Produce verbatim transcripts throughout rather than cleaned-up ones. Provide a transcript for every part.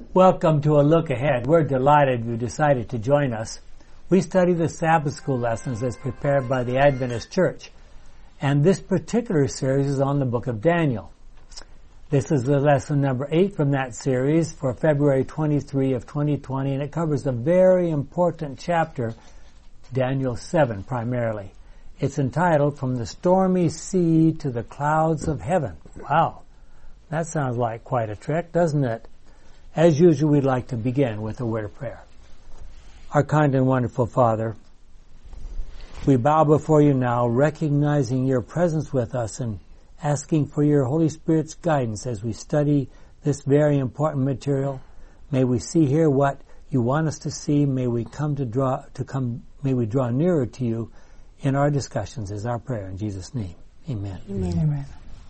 Welcome to A Look Ahead. We're delighted you decided to join us. We study the Sabbath School lessons as prepared by the Adventist Church. And this particular series is on the book of Daniel. This is the lesson number eight from that series for February twenty-third of twenty twenty, and it covers a very important chapter, Daniel seven primarily. It's entitled, From the Stormy Sea to the Clouds of Heaven. Wow, that sounds like quite a trek, doesn't it? As usual, we'd like to begin with a word of prayer. Our kind and wonderful Father, we bow before you now, recognizing your presence with us and asking for your Holy Spirit's guidance as we study this very important material. May we see here what you want us to see. May we come to draw to come. May we draw nearer to you in our discussions. Is our prayer in Jesus' name. Amen. Amen. Amen.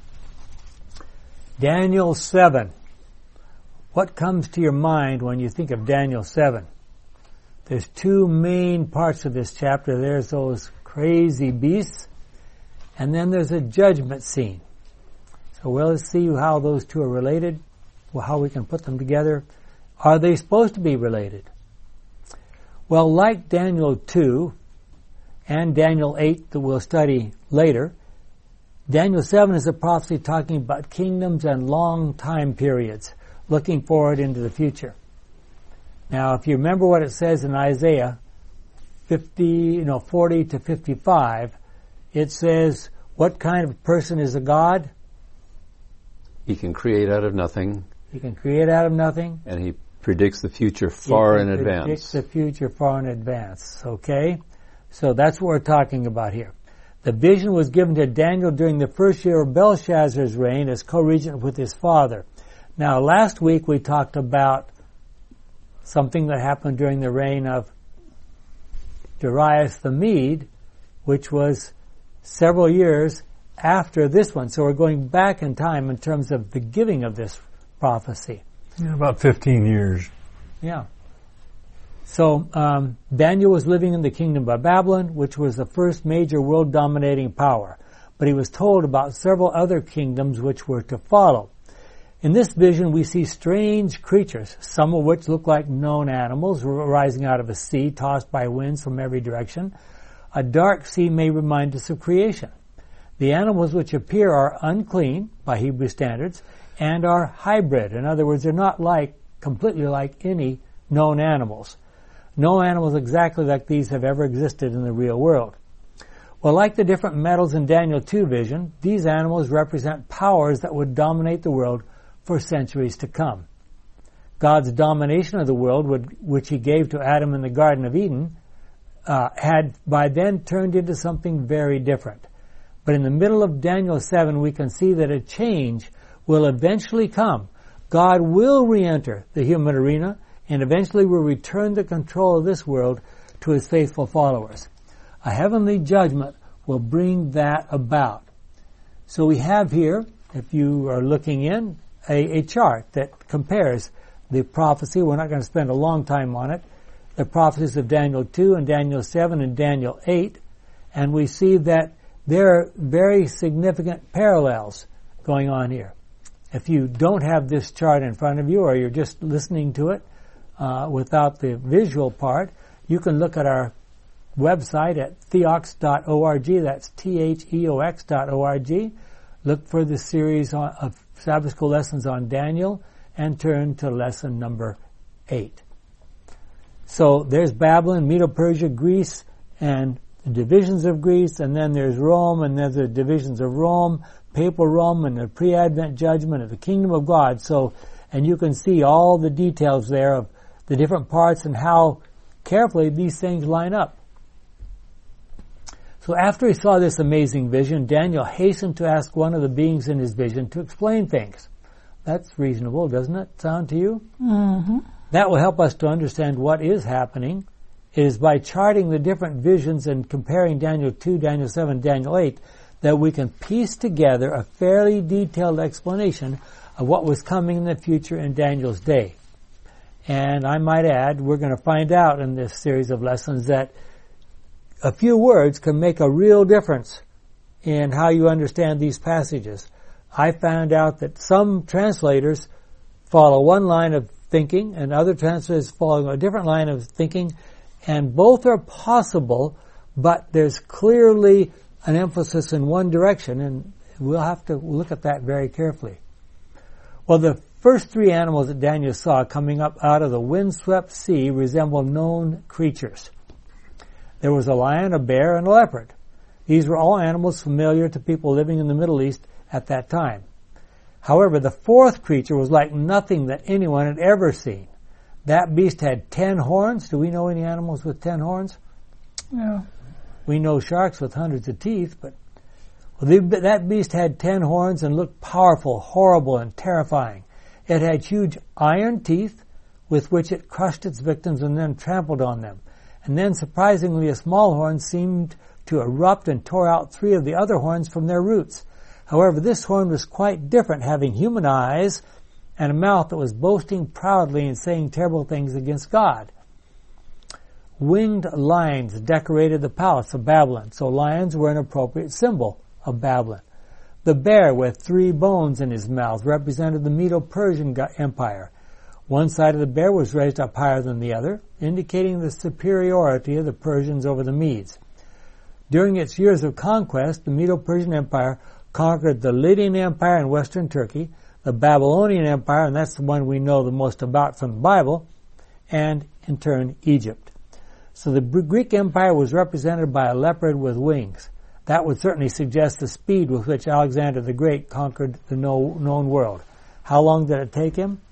Daniel seven. What comes to your mind when you think of Daniel seven? There's two main parts of this chapter. There's those crazy beasts, and then there's a judgment scene. So we'll see how those two are related, or how we can put them together. Are they supposed to be related? Well, like Daniel two and Daniel eight that we'll study later, Daniel seven is a prophecy talking about kingdoms and long time periods, looking forward into the future. Now, if you remember what it says in Isaiah fifty, you know, forty to fifty-five, it says, what kind of person is a God? He can create out of nothing. He can create out of nothing. And he predicts the future far in advance. He predicts the future far in advance. Okay? So that's what we're talking about here. The vision was given to Daniel during the first year of Belshazzar's reign as co-regent with his father. Now, last week we talked about something that happened during the reign of Darius the Mede, which was several years after this one. So we're going back in time in terms of the giving of this prophecy. Yeah, about fifteen years. Yeah. So um, Daniel was living in the kingdom of Babylon, which was the first major world-dominating power. But he was told about several other kingdoms which were to follow. In this vision, we see strange creatures, some of which look like known animals rising out of a sea, tossed by winds from every direction. A dark sea may remind us of creation. The animals which appear are unclean by Hebrew standards and are hybrid. In other words, they're not like completely like any known animals. No animals exactly like these have ever existed in the real world. Well, like the different metals in Daniel two vision, these animals represent powers that would dominate the world for centuries to come. God's domination of the world, would, which he gave to Adam in the Garden of Eden, uh, had by then turned into something very different. But in the middle of Daniel seven, we can see that a change will eventually come. God will re-enter the human arena and eventually will return the control of this world to his faithful followers. A heavenly judgment will bring that about. So we have here, if you are looking in, A, a chart that compares the prophecy. We're not going to spend a long time on it. The prophecies of Daniel two and Daniel seven and Daniel eight. And we see that there are very significant parallels going on here. If you don't have this chart in front of you, or you're just listening to it uh, without the visual part, you can look at our website at theox dot org. That's T H E O X dot O R G. Look for the series of Sabbath School lessons on Daniel and turn to lesson number eight. So there's Babylon, Medo-Persia, Greece, and the divisions of Greece, and then there's Rome, and there's the divisions of Rome, papal Rome, and the pre-Advent judgment of the kingdom of God. So, and you can see all the details there of the different parts and how carefully these things line up. So after he saw this amazing vision, Daniel hastened to ask one of the beings in his vision to explain things. That's reasonable, doesn't it sound to you? Mm-hmm. That will help us to understand what is happening. It is by charting the different visions and comparing Daniel two, Daniel seven, Daniel eight that we can piece together a fairly detailed explanation of what was coming in the future in Daniel's day. And I might add, we're going to find out in this series of lessons that a few words can make a real difference in how you understand these passages. I found out that some translators follow one line of thinking, and other translators following a different line of thinking, and both are possible, but there's clearly an emphasis in one direction, and we'll have to look at that very carefully. Well, the first three animals that Daniel saw coming up out of the windswept sea resemble known creatures. There was a lion, a bear, and a leopard. These were all animals familiar to people living in the Middle East at that time. However, the fourth creature was like nothing that anyone had ever seen. That beast had ten horns. Do we know any animals with ten horns? No. We know sharks with hundreds of teeth, but well, the, that beast had ten horns and looked powerful, horrible, and terrifying. It had huge iron teeth with which it crushed its victims and then trampled on them. And then, surprisingly, a small horn seemed to erupt and tore out three of the other horns from their roots. However, this horn was quite different, having human eyes and a mouth that was boasting proudly and saying terrible things against God. Winged lions decorated the palace of Babylon, so lions were an appropriate symbol of Babylon. The bear with three bones in his mouth represented the Medo-Persian Empire. One side of the bear was raised up higher than the other, indicating the superiority of the Persians over the Medes. During its years of conquest, the Medo-Persian Empire conquered the Lydian Empire in western Turkey, the Babylonian Empire, and that's the one we know the most about from the Bible, and, in turn, Egypt. So the Greek Empire was represented by a leopard with wings. That would certainly suggest the speed with which Alexander the Great conquered the known world. How long did it take him?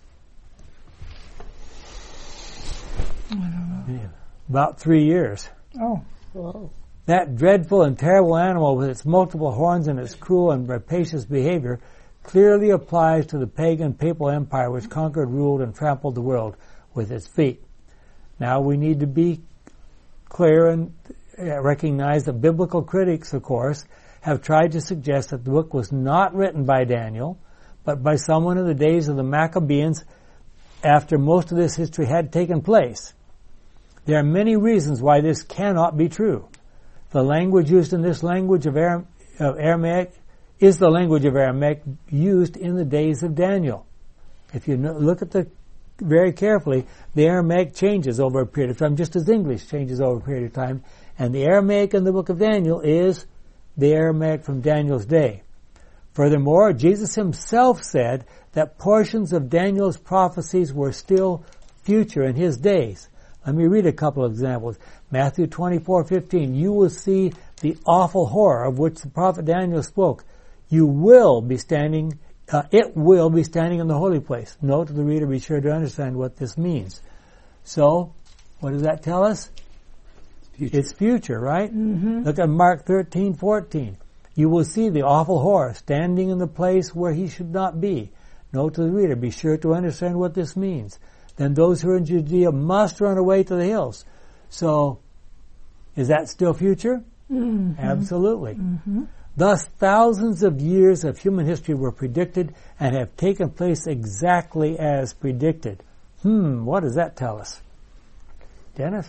I don't know. Yeah. About three years. Oh. Whoa. That dreadful and terrible animal with its multiple horns and its cruel and rapacious behavior clearly applies to the pagan papal empire which conquered, ruled, and trampled the world with its feet. Now we need to be clear and recognize that biblical critics, of course, have tried to suggest that the book was not written by Daniel, but by someone in the days of the Maccabees after most of this history had taken place. There are many reasons why this cannot be true. The language used in this language of Aramaic is the language of Aramaic used in the days of Daniel. If you look at the very carefully, the Aramaic changes over a period of time, just as English changes over a period of time, and the Aramaic in the book of Daniel is the Aramaic from Daniel's day. Furthermore, Jesus himself said that portions of Daniel's prophecies were still future in his days. Let me read a couple of examples. Matthew twenty-four fifteen, you will see the awful horror of which the prophet Daniel spoke. You will be standing, uh, it will be standing in the holy place. Note to the reader, be sure to understand what this means. So, what does that tell us? Future. It's future, right? Mm-hmm. Look at Mark thirteen fourteen. You will see the awful horror standing in the place where he should not be. Note to the reader, be sure to understand what this means. Then those who are in Judea must run away to the hills. So, is that still future? Mm-hmm. Absolutely. Mm-hmm. Thus, thousands of years of human history were predicted and have taken place exactly as predicted. Hmm, what does that tell us? Dennis?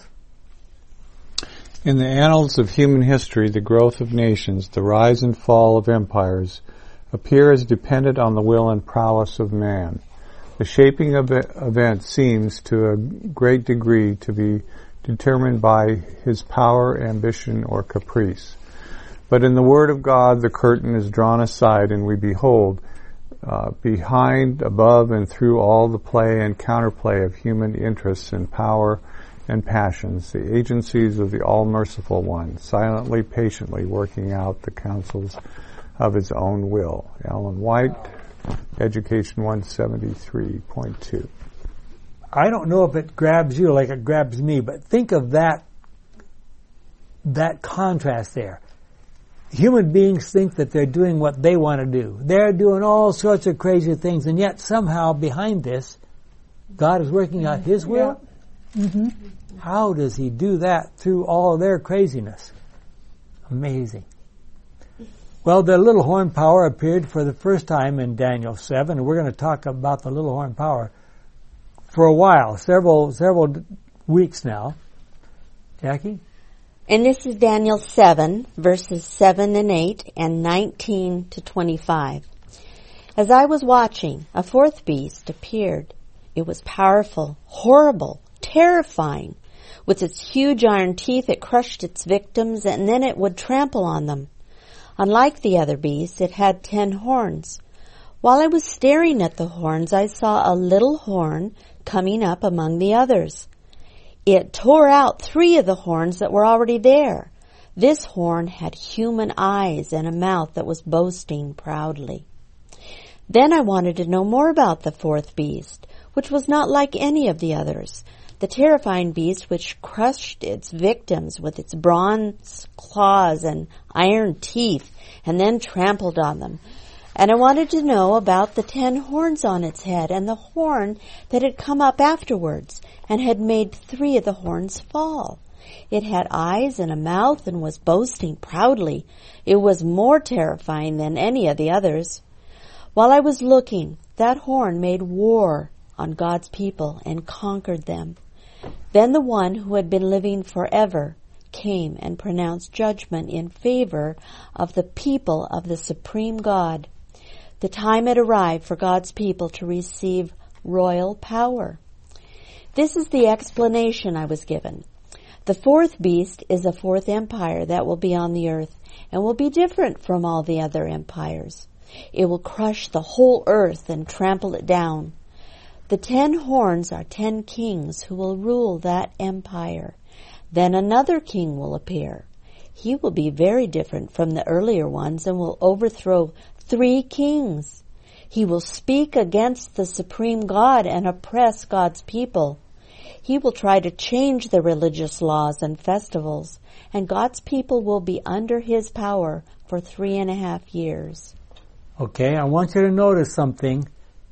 In the annals of human history, the growth of nations, the rise and fall of empires, appear as dependent on the will and prowess of man. The shaping of events seems to a great degree to be determined by his power, ambition, or caprice. But in the Word of God, the curtain is drawn aside, and we behold, uh, behind, above, and through all the play and counterplay of human interests and power and passions, the agencies of the All-Merciful One, silently, patiently working out the counsels of his own will. Ellen White, Education one seventy-three point two. I don't know if it grabs you like it grabs me, but think of that, that contrast there. Human beings think that they're doing what they want to do. They're doing all sorts of crazy things, and yet somehow behind this, God is working out his will. Yeah. Mm-hmm. How does he do that through all their craziness? Amazing. Well, the little horn power appeared for the first time in Daniel seven, and we're going to talk about the little horn power for a while, several several weeks now. Jackie? And this is Daniel seven, verses seven and eight, and nineteen to twenty-five. As I was watching, a fourth beast appeared. It was powerful, horrible, terrifying. With its huge iron teeth, it crushed its victims, and then it would trample on them. Unlike the other beasts, it had ten horns. While I was staring at the horns, I saw a little horn coming up among the others. It tore out three of the horns that were already there. This horn had human eyes and a mouth that was boasting proudly. Then I wanted to know more about the fourth beast, which was not like any of the others. The terrifying beast which crushed its victims with its bronze claws and iron teeth and then trampled on them. And I wanted to know about the ten horns on its head and the horn that had come up afterwards and had made three of the horns fall. It had eyes and a mouth and was boasting proudly. It was more terrifying than any of the others. While I was looking, that horn made war on God's people and conquered them. Then the one who had been living forever came and pronounced judgment in favor of the people of the supreme God. The time had arrived for God's people to receive royal power. This is the explanation I was given. The fourth beast is a fourth empire that will be on the earth and will be different from all the other empires. It will crush the whole earth and trample it down. The ten horns are ten kings who will rule that empire. Then another king will appear. He will be very different from the earlier ones and will overthrow three kings. He will speak against the supreme God and oppress God's people. He will try to change the religious laws and festivals, and God's people will be under his power for three and a half years. Okay, I want you to notice something.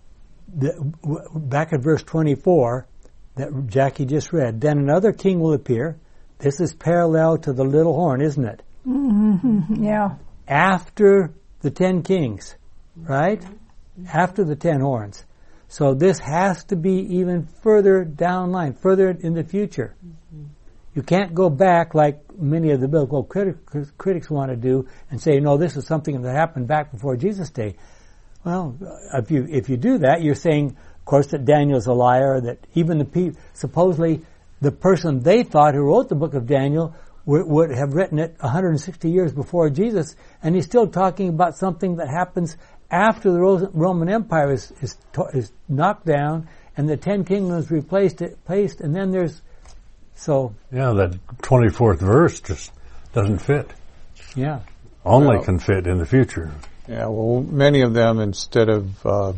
Back at verse twenty-four that Jackie just read. Then another king will appear. This is parallel to the little horn, isn't it? Mm-hmm. Yeah. After the ten kings, right? After the ten horns. So this has to be even further down line, further in the future. Mm-hmm. You can't go back like many of the biblical criti- critics want to do and say, no, this is something that happened back before Jesus' day. Well, if you if you do that, you're saying, of course, that Daniel's a liar, that even the pe- supposedly the person they thought who wrote the book of Daniel w- would have written it one hundred sixty years before Jesus, and he's still talking about something that happens after the Ro- Roman Empire is is, to- is knocked down and the ten kingdoms replaced it, placed, and then there's so yeah, that twenty-fourth verse just doesn't fit. Yeah, only well, can fit in the future. Yeah, well, many of them, instead of, uh,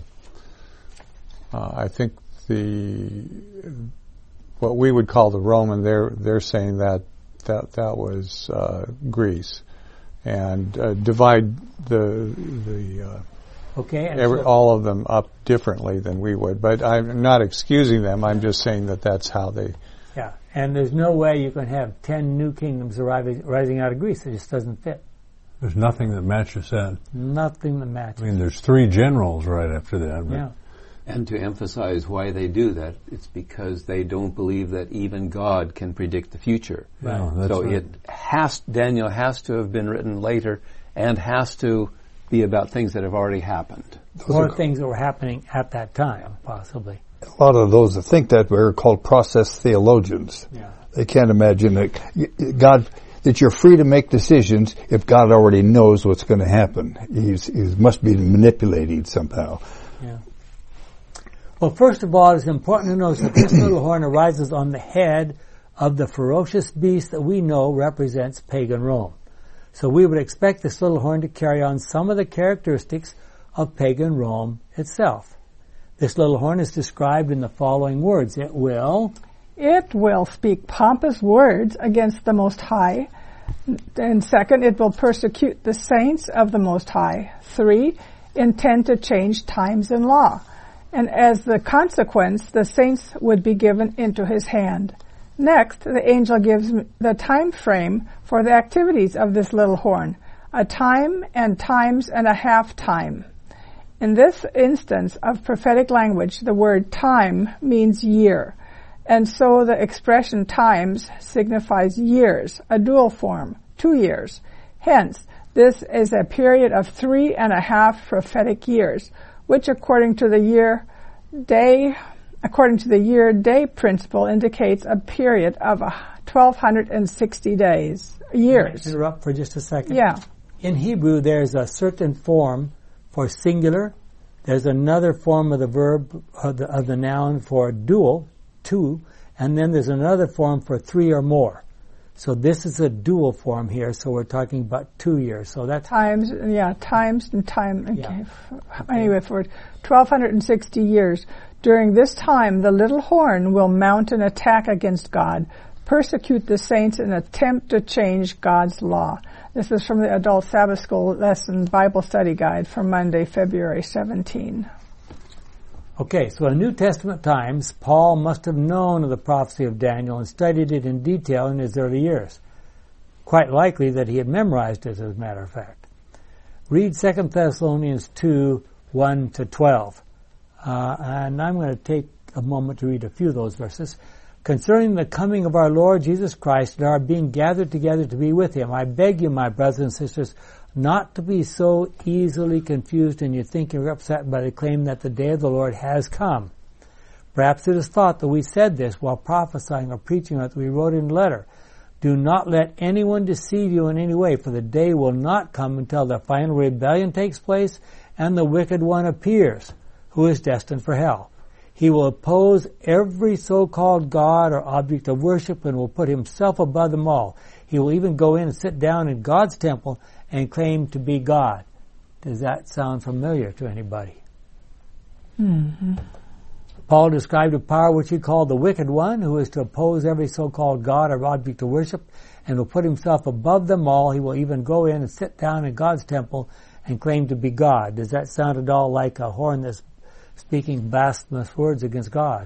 uh, I think the what we would call the Roman, they're they're saying that that that was uh, Greece, and uh, divide the the uh, okay, and every, so, all of them up differently than we would. But I'm not excusing them. I'm just saying that that's how they. Yeah, and there's no way you can have ten new kingdoms arriving, rising out of Greece. It just doesn't fit. There's nothing that matches that. Nothing that matches. I mean, there's three generals right after that. But yeah. And to emphasize why they do that, it's because they don't believe that even God can predict the future. Right. No, that's so right. it has, Daniel has to have been written later and has to be about things that have already happened. Or things that were happening at that time, possibly. A lot of those that think that way are called process theologians. Yeah. They can't imagine that God, that you're free to make decisions if God already knows what's going to happen. He's, he must be manipulating somehow. Yeah. Well, first of all, it's important to notice that this little horn arises on the head of the ferocious beast that we know represents pagan Rome. So we would expect this little horn to carry on some of the characteristics of pagan Rome itself. This little horn is described in the following words. It will... It will speak pompous words against the Most High. And second, it will persecute the saints of the Most High. Three, intend to change times and law. And as the consequence, the saints would be given into his hand. Next, the angel gives the time frame for the activities of this little horn. A time and times and a half time. In this instance of prophetic language, the word time means year. And so the expression times signifies years, a dual form, two years. Hence, this is a period of three and a half prophetic years, which according to the year, day according to the year-day principle, indicates a period of uh, twelve sixty days, years. Can I interrupt for just a second? Yeah. In Hebrew, there's a certain form for singular. There's another form of the verb, of the, of the noun for dual, two, and then there's another form for three or more. So this is a dual form here, so we're talking about two years. So that's Times, yeah, times and time. Okay. Yeah. Anyway, for twelve sixty years. During this time, the little horn will mount an attack against God, persecute the saints, and attempt to change God's law. This is from the Adult Sabbath School Lesson Bible Study Guide for Monday, February seventeenth. Okay, so in New Testament times, Paul must have known of the prophecy of Daniel and studied it in detail in his early years. Quite likely that he had memorized it, as a matter of fact. Read Second Thessalonians two, one to twelve. Uh, and I'm going to take a moment to read a few of those verses. Concerning the coming of our Lord Jesus Christ and our being gathered together to be with him, I beg you, my brothers and sisters, not to be so easily confused in your thinking or upset by the claim that the day of the Lord has come. Perhaps it is thought that we said this while prophesying or preaching, or that we wrote in a letter. Do not let anyone deceive you in any way, for the day will not come until the final rebellion takes place and the wicked one appears, who is destined for hell. He will oppose every so-called God or object of worship and will put himself above them all. He will even go in and sit down in God's temple and claim to be God. Does that sound familiar to anybody? Mm-hmm. Paul described a power which he called the wicked one, who is to oppose every so-called God or object of worship and will put himself above them all. He will even go in and sit down in God's temple and claim to be God. Does that sound at all like a horn that's speaking blasphemous words against God?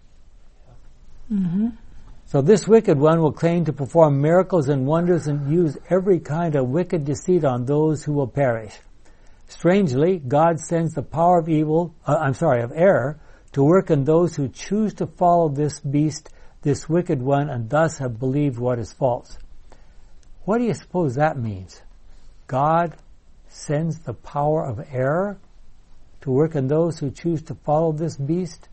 Mm-hmm. So this wicked one will claim to perform miracles and wonders and use every kind of wicked deceit on those who will perish. Strangely, God sends the power of evil, uh, I'm sorry, of error, to work in those who choose to follow this beast, this wicked one, and thus have believed what is false. What do you suppose that means? God sends the power of error to work in those who choose to follow this beast?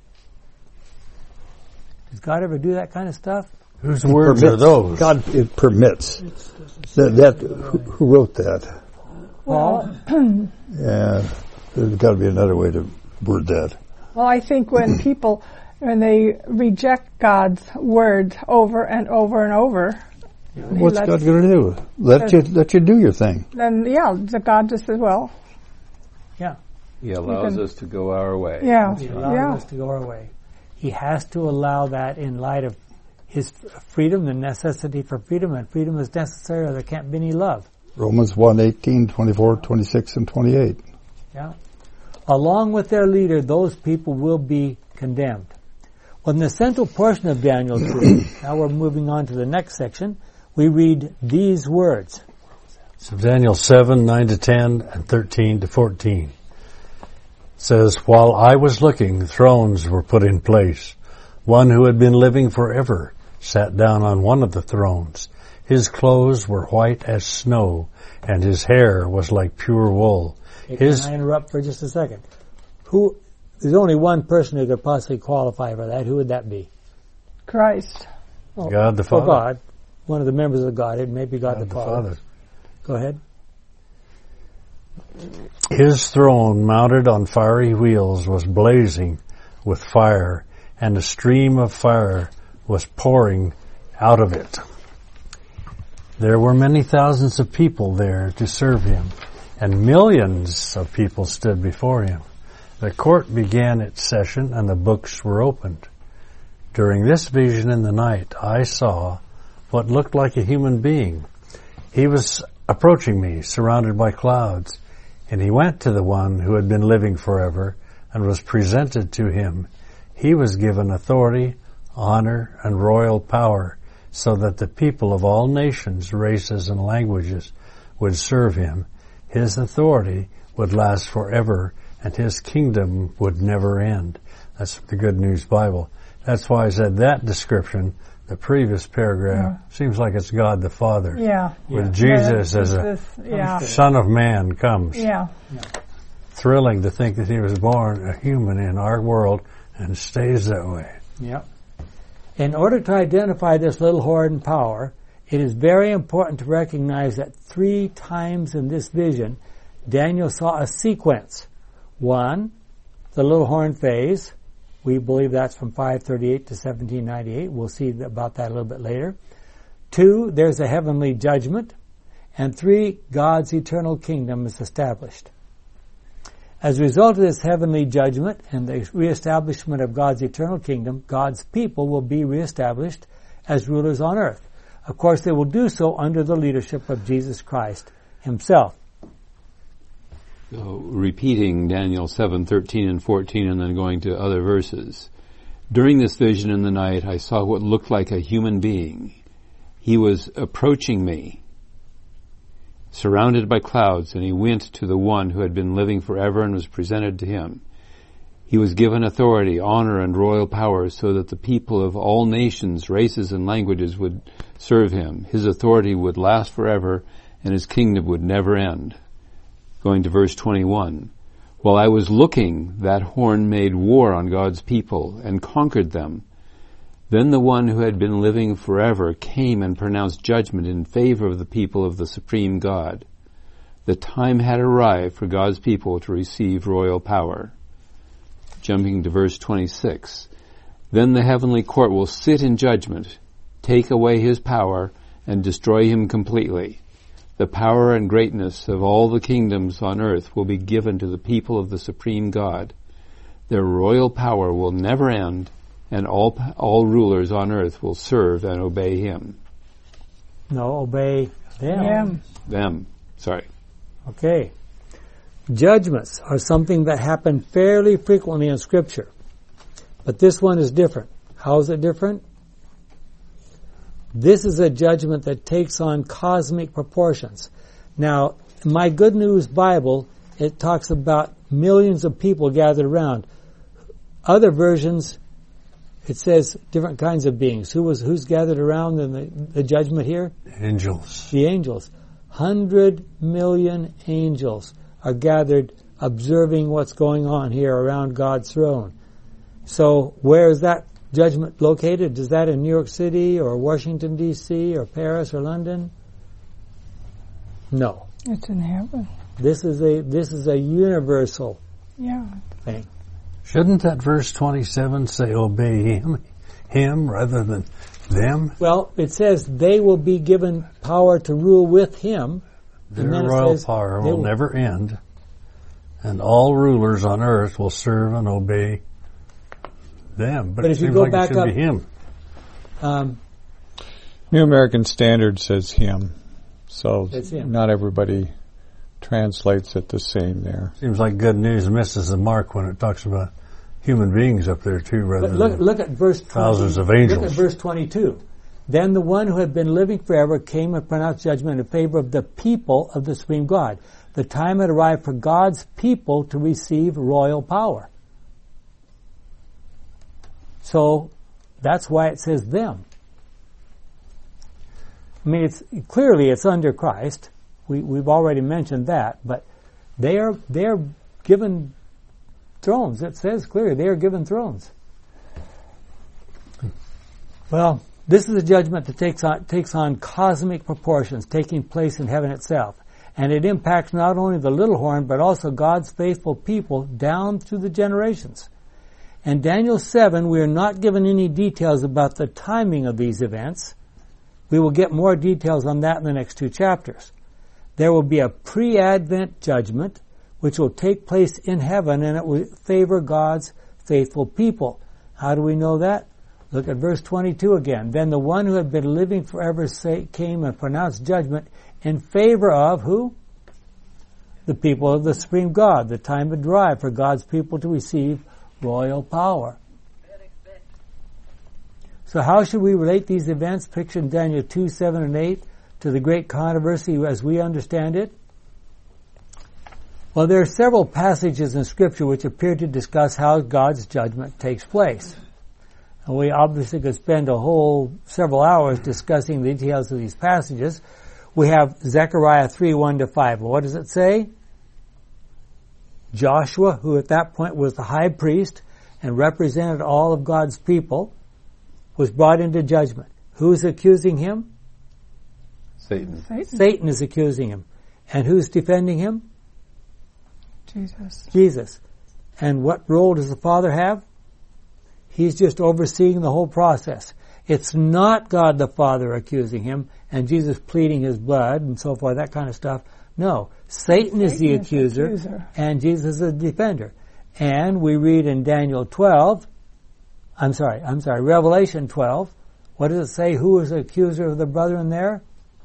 Does God ever do that kind of stuff? Whose He words permits. are those? God, it permits. That, that who, who wrote that? Paul? Yeah, there's got to be another way to word that. Well, I think when people, when they reject God's word over and over and over, What's lets- God going to do? Let you let you do your thing. then yeah, the God just says, well, Yeah. He allows can- us to go our way. yeah, He allows yeah. us to go our way. He has to allow that in light of his freedom, the necessity for freedom, and freedom is necessary or there can't be any love. Romans one, eighteen, twenty-four, twenty-six, and twenty-eight. Yeah. Along with their leader, those people will be condemned. Well, in the central portion of Daniel two, now we're moving on to the next section, we read these words. So Daniel seven, nine to ten, and thirteen to fourteen. Says, while I was looking, thrones were put in place. One who had been living forever sat down on one of the thrones. His clothes were white as snow, and his hair was like pure wool. Okay, His can I interrupt for just a second? Who? There's only one person who could possibly qualify for that. Who would that be? Christ. God the For Father. God. One of the members of the Godhead, maybe God, God the, Father. Go ahead. His throne, mounted on fiery wheels, was blazing with fire, and a stream of fire was pouring out of it. There were many thousands of people there to serve him, and millions of people stood before him. The court began its session, and the books were opened. During this vision in the night, I saw what looked like a human being. He was approaching me, surrounded by clouds, and he went to the one who had been living forever and was presented to him. He was given authority, honor, and royal power so that the people of all nations, races, and languages would serve him. His authority would last forever, and his kingdom would never end. That's the Good News Bible. That's why I said that description, the previous paragraph, Yeah. seems like it's God the Father. Yeah. With Yeah. Jesus Yeah, as a this- yeah. Son of Man comes. Yeah. Thrilling to think that he was born a human in our world and stays that way. Yep. In order to identify this little horn power, it is very important to recognize that three times in this vision, Daniel saw a sequence. One, the little horn phase. We believe that's from five thirty-eight to seventeen ninety-eight. We'll see about that a little bit later. Two, there's a heavenly judgment. And three, God's eternal kingdom is established. As a result of this heavenly judgment and the reestablishment of God's eternal kingdom, God's people will be reestablished as rulers on earth. Of course, they will do so under the leadership of Jesus Christ himself. So, repeating Daniel seven, thirteen and fourteen and then going to other verses. During this vision in the night, I saw what looked like a human being. He was approaching me, surrounded by clouds, and he went to the one who had been living forever and was presented to him. He was given authority, honor, and royal power so that the people of all nations, races, and languages would serve him. His authority would last forever, and his kingdom would never end. Going to verse twenty-one. While I was looking, that horn made war on God's people and conquered them. Then the one who had been living forever came and pronounced judgment in favor of the people of the supreme God. The time had arrived for God's people to receive royal power. Jumping to verse twenty-six. Then the heavenly court will sit in judgment, take away his power, and destroy him completely. The power and greatness of all the kingdoms on earth will be given to the people of the supreme God. Their royal power will never end, and all all rulers on earth will serve and obey him. No, obey them. Them. Them. Sorry. Okay. Judgments are something that happen fairly frequently in Scripture. But this one is different. How is it different? This is a judgment that takes on cosmic proportions. Now, in my Good News Bible, it talks about millions of people gathered around. Other versions, it says different kinds of beings. Who was who's gathered around in the, the judgment here? Angels. The angels. Hundred million angels are gathered observing what's going on here around God's throne. So where is that judgment located? Is that in New York City or Washington, D C or Paris or London? No. It's in heaven. This is a this is a universal Yeah. thing. Shouldn't that verse twenty-seven say obey him, him rather than them? Well, it says they will be given power to rule with him. Their And then it royal says power they will never end, and all rulers on earth will serve and obey them. But, But it if you seems go like back it should up- be him. Um, New American Standard says him, so It's him. not everybody translates it the same there. Seems like Good News misses the mark when it talks about human beings up there too, rather But look, than look at verse thousands twenty, of angels. Look at verse twenty-two. Then the one who had been living forever came and pronounced judgment in favor of the people of the supreme God. The time had arrived for God's people to receive royal power. So that's why it says them. I mean, it's clearly it's under Christ. We, we've already mentioned that, but they are they are given thrones. It says clearly they are given thrones. Well, this is a judgment that takes on takes on cosmic proportions, taking place in heaven itself, and it impacts not only the little horn but also God's faithful people down through the generations. In Daniel seven, we are not given any details about the timing of these events. We will get more details on that in the next two chapters. There will be a pre-Advent judgment which will take place in heaven, and it will favor God's faithful people. How do we know that? Look at verse twenty-two again. Then the one who had been living forever say, came and pronounced judgment in favor of who? The people of the supreme God. The time had arrived for God's people to receive royal power. So how should we relate these events pictured in Daniel two, seven, and eight to the great controversy as we understand it? Well, there are several passages in Scripture which appear to discuss how God's judgment takes place. And we obviously could spend a whole several hours discussing the details of these passages. We have Zechariah three, one to five. What does it say? Joshua, who at that point was the high priest, and represented all of God's people, was brought into judgment. Who's accusing him? Satan. Satan. Satan is accusing him. And who's defending him? Jesus. Jesus. And what role does the Father have? He's just overseeing the whole process. It's not God the Father accusing him and Jesus pleading his blood and so forth, that kind of stuff. No. Satan is the Satan is the accuser, accuser. and Jesus is the defender. And we read in Daniel twelve, I'm sorry, I'm sorry, Revelation twelve, what does it say? Who is the accuser of the brethren there?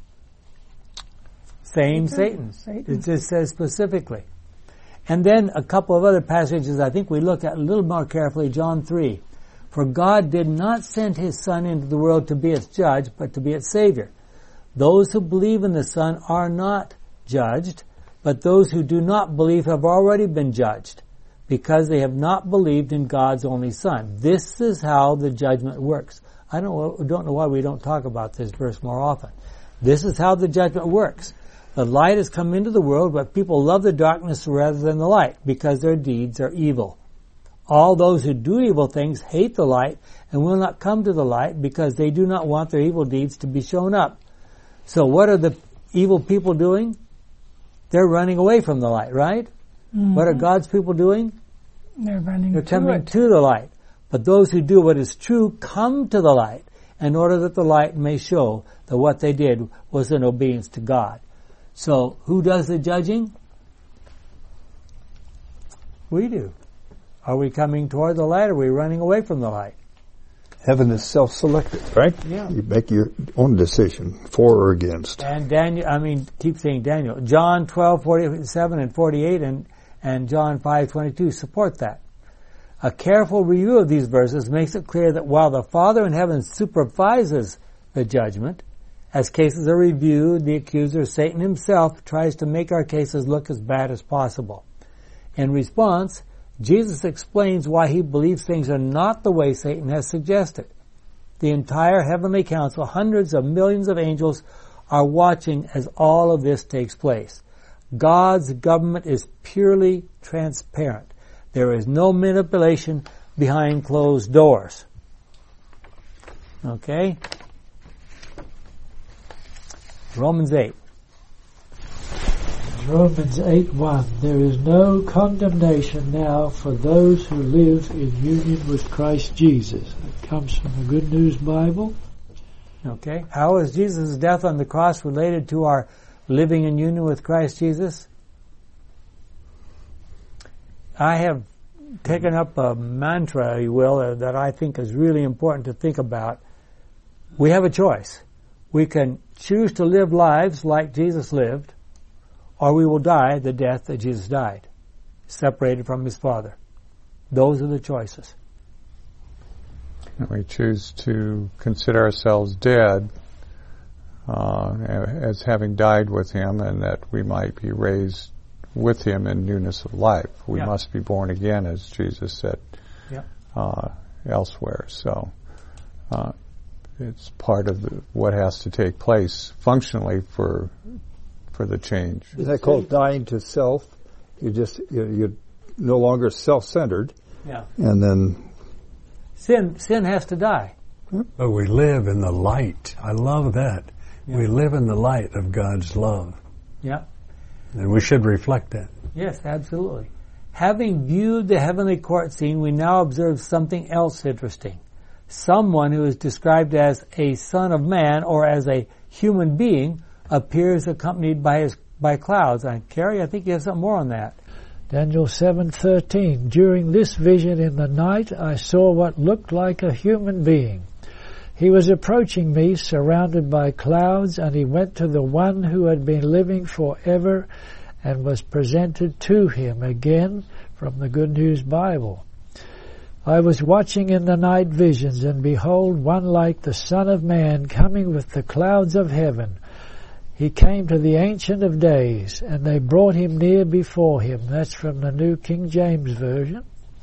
Same Satan. Satan. It just says specifically. And then a couple of other passages I think we look at a little more carefully. John three. For God did not send his Son into the world to be its judge, but to be its Savior. Those who believe in the Son are not judged, but those who do not believe have already been judged, because they have not believed in God's only Son. This is how the judgment works. I don't, don't know why we don't talk about this verse more often. This is how the judgment works. The light has come into the world, but people love the darkness rather than the light, because their deeds are evil. All those who do evil things hate the light and will not come to the light, because they do not want their evil deeds to be shown up. So what are the evil people doing? They're running away from the light, right? Mm-hmm. What are God's people doing? They're running They're to coming it. to the light. But those who do what is true come to the light, in order that the light may show that what they did was in obedience to God. So, who does the judging? We do. Are we coming toward the light, or are we running away from the light? Heaven is self-selected, right? Yeah. You make your own decision, for or against. And Daniel, I mean, keep saying Daniel. John twelve, forty-seven and forty-eight and, and John five, twenty-two support that. A careful review of these verses makes it clear that while the Father in heaven supervises the judgment, as cases are reviewed, the accuser, Satan himself, tries to make our cases look as bad as possible. In response, Jesus explains why he believes things are not the way Satan has suggested. The entire heavenly council, hundreds of millions of angels, are watching as all of this takes place. God's government is purely transparent. There is no manipulation behind closed doors. Okay? Romans eight. Romans eight one. There is no condemnation now for those who live in union with Christ Jesus. It comes from the Good News Bible. Okay. How is Jesus' death on the cross related to our living in union with Christ Jesus? I have taken up a mantra, you will, uh, that I think is really important to think about. We have a choice. We can choose to live lives like Jesus lived, or we will die the death that Jesus died, separated from his Father. Those are the choices. And we choose to consider ourselves dead uh, as having died with him, and that we might be raised with him in newness of life. We Yeah. must be born again, as Jesus said Yeah. uh, elsewhere. So uh, it's part of the, what has to take place functionally for for the change. Isn't that called dying to self? You just you're, you're no longer self-centered, Yeah. and then Sin, sin has to die. But we live in the light. I love that. Yeah. We live in the light of God's love. Yeah. And we should reflect that. Yes, absolutely. Having viewed the heavenly court scene, we now observe something else interesting. Someone who is described as a son of man or as a human being appears accompanied by his by clouds. And Carrie, I think you have something more on that. Daniel seven thirteen. During this vision in the night, I saw what looked like a human being. He was approaching me, surrounded by clouds, and he went to the one who had been living forever and was presented to him, again from the Good News Bible. I was watching in the night visions, and behold, one like the Son of Man coming with the clouds of heaven. He came to the Ancient of Days, and they brought him near before him. That's from the New King James Version.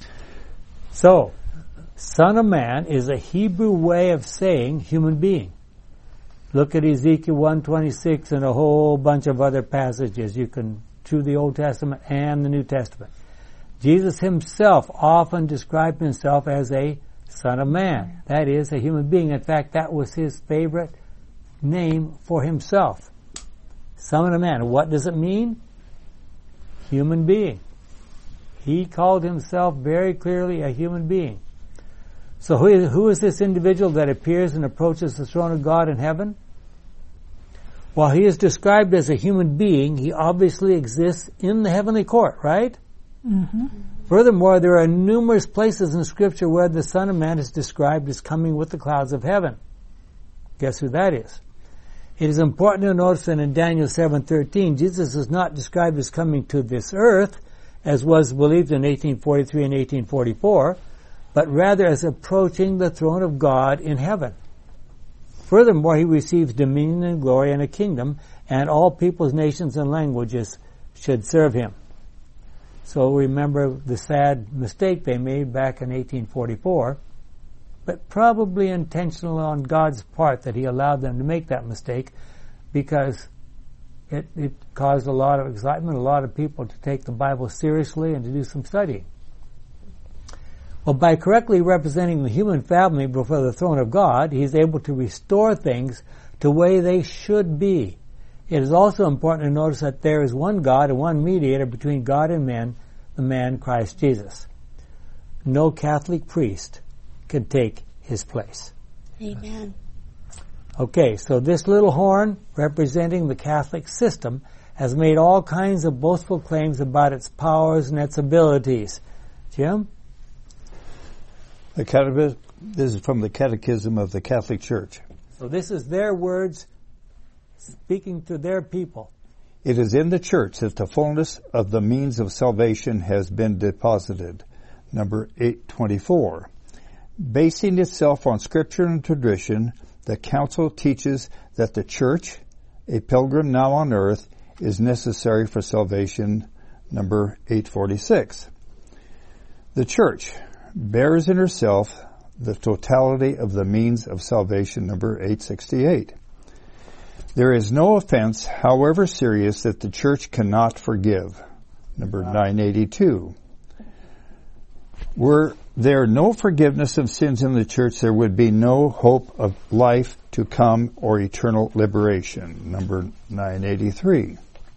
So, Son of Man is a Hebrew way of saying human being. Look at Ezekiel one twenty-six and a whole bunch of other passages you can through the Old Testament and the New Testament. Jesus himself often described himself as a Son of Man. That is, a human being. In fact, that was his favorite name for himself. Son of Man. What does it mean? Human being. He called himself very clearly a human being. So who is, who is this individual that appears and approaches the throne of God in heaven? While he is described as a human being, he obviously exists in the heavenly court, right? Mm-hmm. Furthermore, there are numerous places in Scripture where the Son of Man is described as coming with the clouds of heaven. Guess who that is? It is important to notice that in Daniel seven thirteen, Jesus is not described as coming to this earth, as was believed in eighteen forty-three and eighteen forty-four, but rather as approaching the throne of God in heaven. Furthermore, he receives dominion and glory and a kingdom, and all peoples, nations, and languages should serve him. So remember the sad mistake they made back in eighteen forty-four, but probably intentional on God's part that he allowed them to make that mistake, because it, it caused a lot of excitement, a lot of people to take the Bible seriously and to do some studying. Well, by correctly representing the human family before the throne of God, he is able to restore things to the way they should be. It is also important to notice that there is one God and one mediator between God and men, the man Christ Jesus. No Catholic priest can take his place. Amen. Okay, so this little horn, representing the Catholic system, has made all kinds of boastful claims about its powers and its abilities. Jim? The catechism, this is from the Catechism of the Catholic Church. So this is their words speaking to their people. It is in the church that the fullness of the means of salvation has been deposited. Number eight twenty-four. Basing itself on scripture and tradition, the council teaches that the church, a pilgrim now on earth, is necessary for salvation. Number eight forty-six. The church bears in herself the totality of the means of salvation. Number eight sixty-eight. There is no offense, however serious, that the church cannot forgive. Number nine eighty-two. Were there no forgiveness of sins in the church, there would be no hope of life to come or eternal liberation. Number nine eighty-three.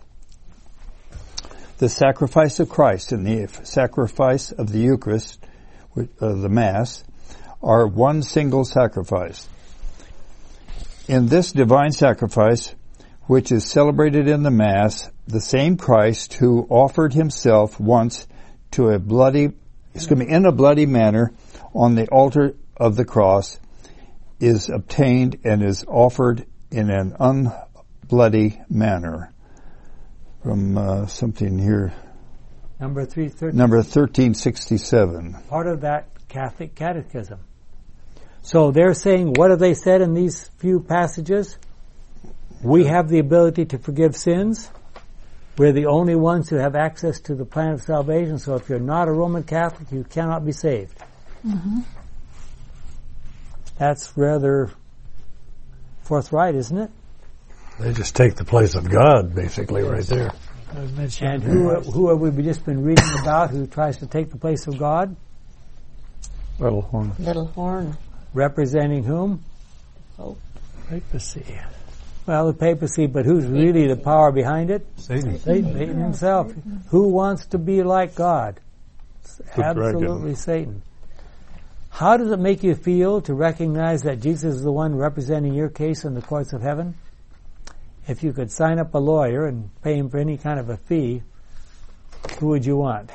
The sacrifice of Christ and the sacrifice of the Eucharist, uh, the Mass, are one single sacrifice. In this divine sacrifice, which is celebrated in the Mass, the same Christ who offered himself once to a bloody, excuse me, in a bloody manner on the altar of the cross is obtained and is offered in an unbloody manner. From uh, something here. Number three thirteen. Number thirteen sixty-seven. Part of that Catholic Catechism. So they're saying, what have they said in these few passages? We have the ability to forgive sins. We're the only ones who have access to the plan of salvation, so if you're not a Roman Catholic, you cannot be saved. Mm-hmm. That's rather forthright, isn't it? They just take the place of God, basically, right there. And who, who have we just been reading about who tries to take the place of God? Little horn. Little horn. Representing whom? Oh. Papacy. Well, the papacy, but who's really the power behind it? Satan. Satan, Satan himself. Who wants to be like God? It's absolutely Satan. How does it make you feel to recognize that Jesus is the one representing your case in the courts of heaven? If you could sign up a lawyer and pay him for any kind of a fee, who would you want?